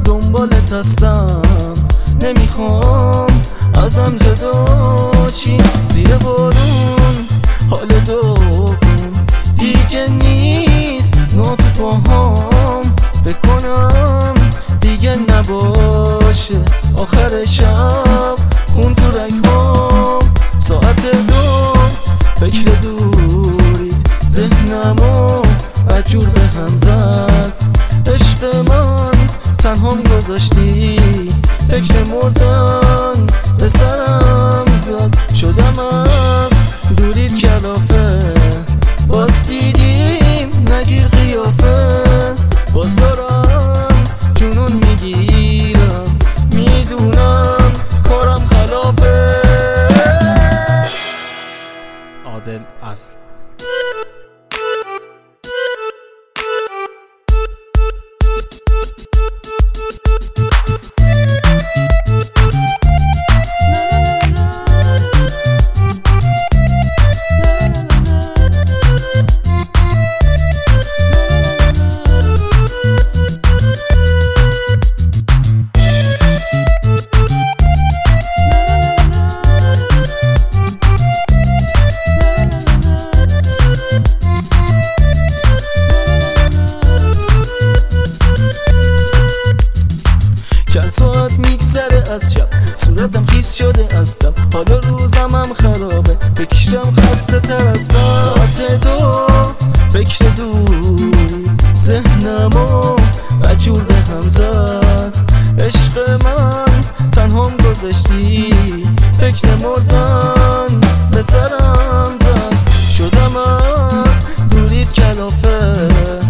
دنبالت هستم، نمیخوام ازم جدا شی. زیر بارون حال دوم دیگه نیست، نا تو پاهام فکر کنم دیگه نباشه. آخر شب خون تو رگهام، ساعت 2 فکر دورید، ذهنمو عجور به هم زد. عشق من تنهام گذاشتی، فکر مردن به سرم زد. شدم از دورید کلافه، باز دیدیم نگیر قیافه. باز دارم جنون میگیرم، میدونم کارم خلافه. عادل اصل. چند ساعت میگذره از شب، صورتم خیس شده از تب. حالا روزم هم خرابه، بکشم خسته تر از قبل. ساعت 2 فکر دوری، ذهنمو عجور به هم زد. عشق من تنهام گذاشتی، فکر مردن به سرم زد. شدم از دورید کلافه،